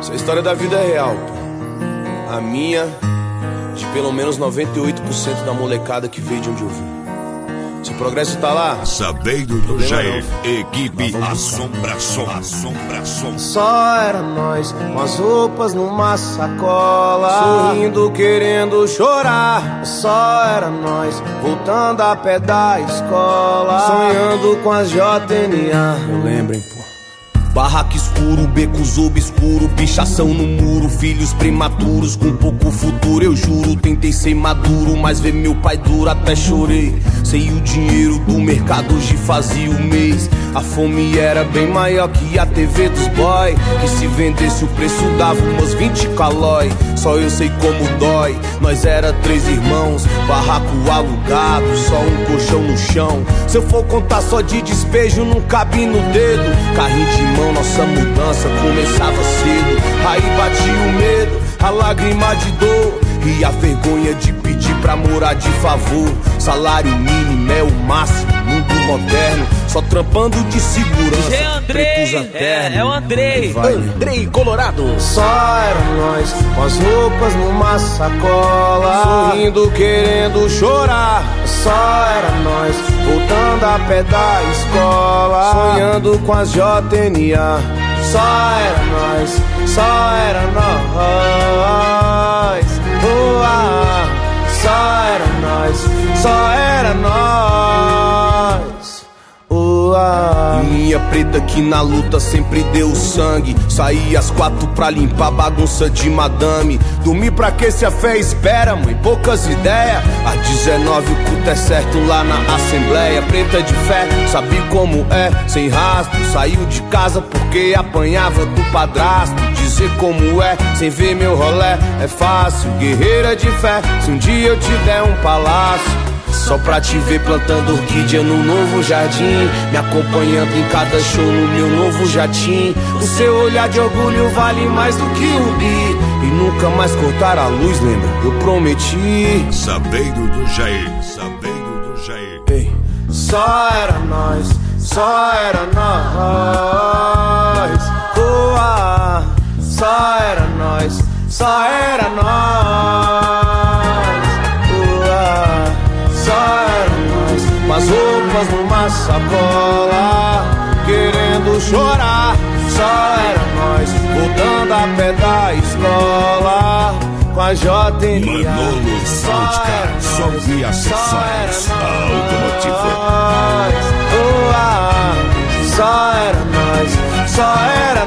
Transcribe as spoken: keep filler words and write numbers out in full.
Essa história da vida é real, pô. A minha, de pelo menos noventa e oito por cento da molecada que veio de onde eu vim. Se o progresso tá lá, sabendo do Jair, equipe Assombração, Assombração. Só era nós, com as roupas numa sacola, sorrindo, querendo chorar. Só era nós, voltando a pé da escola, sonhando com as J N A. Eu lembro, hein, pô. Barraco escuro, becos obscuro, pichação no muro, filhos prematuros com pouco futuro, eu juro. Tentei ser maduro, mas ver meu pai duro até chorei. Sei o dinheiro do mercado hoje fazia o mês. A fome era bem maior que a T V dos boy, que se vendesse o preço dava umas vinte calói. Só eu sei como dói, nós era três irmãos, barraco alugado, só um colchão no chão. Se eu for contar só de despejo não cabe no dedo. Carrinho de mão, nossa mudança começava cedo. Aí batia o medo, a lágrima de dor e a vergonha de pedir pra morar de favor. Salário mínimo é o máximo, mundo moderno, só trampando de segurança. É Andrei, é, é o Andrei, vai, Andrei Colorado. Só era nós, com as roupas numa sacola, sorrindo, querendo chorar. Só era nós, voltando a pé da escola, sonhando com as J N A. Só era nós, só era nós. Oh, ah, só era nós, só era nós. Oh, ah. E minha preta que na luta sempre deu sangue. Saí às quatro pra limpar bagunça de madame. Dormir pra que se a fé espera, mãe, poucas ideias. Às dezenove o culto é certo lá na assembleia. Preta de fé, sabe como é, sem rastro. Saiu de casa porque apanhava do padrasto. Dizer como é, sem ver meu rolé, é fácil. Guerreira de fé, se um dia eu tiver um palácio, só pra te ver plantando orquídea no novo jardim, me acompanhando em cada show no meu novo jatim. O seu olhar de orgulho vale mais do que um bi. E nunca mais cortar a luz, lembra? Eu prometi. Sabendo do Jair, sabendo do Jair. Ei, só era nós, só era nós. Oh, ah, só era nós, só era nós. Oh, ah, só era nós, com as roupas numa sacola, querendo chorar. Só era nós, voltando a pé da escola, com a J N A. Manolo Soundcar, som e acessórios automotivo. Oh, ah, só era nós, só era